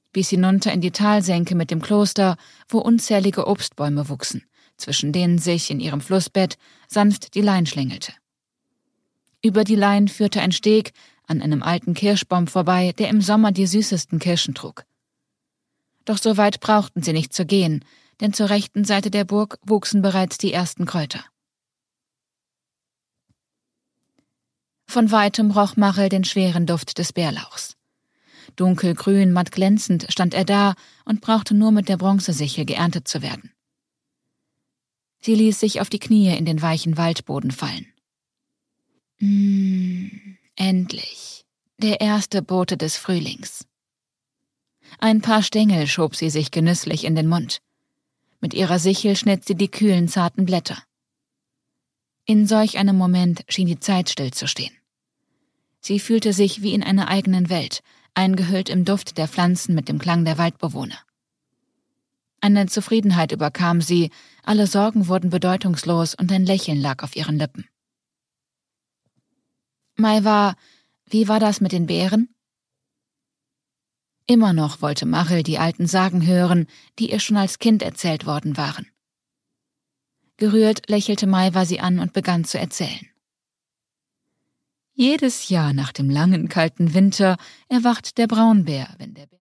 bis hinunter in die Talsenke mit dem Kloster, wo unzählige Obstbäume wuchsen, zwischen denen sich in ihrem Flussbett sanft die Lein schlängelte. Über die Lein führte ein Steg an einem alten Kirschbaum vorbei, der im Sommer die süßesten Kirschen trug. Doch so weit brauchten sie nicht zu gehen, denn zur rechten Seite der Burg wuchsen bereits die ersten Kräuter. Von weitem roch Machel den schweren Duft des Bärlauchs. Dunkelgrün, matt glänzend stand er da und brauchte nur mit der Bronzesichel geerntet zu werden. Sie ließ sich auf die Knie in den weichen Waldboden fallen. Endlich, der erste Bote des Frühlings. Ein paar Stängel schob sie sich genüsslich in den Mund. Mit ihrer Sichel schnitt sie die kühlen, zarten Blätter. In solch einem Moment schien die Zeit stillzustehen. Sie fühlte sich wie in einer eigenen Welt, eingehüllt im Duft der Pflanzen mit dem Klang der Waldbewohner. Eine Zufriedenheit überkam sie, alle Sorgen wurden bedeutungslos und ein Lächeln lag auf ihren Lippen. Maiwa, wie war das mit den Bären? Immer noch wollte Machel die alten Sagen hören, die ihr schon als Kind erzählt worden waren. Gerührt lächelte Maiwa sie an und begann zu erzählen. Jedes Jahr nach dem langen, kalten Winter erwacht der Braunbär, wenn der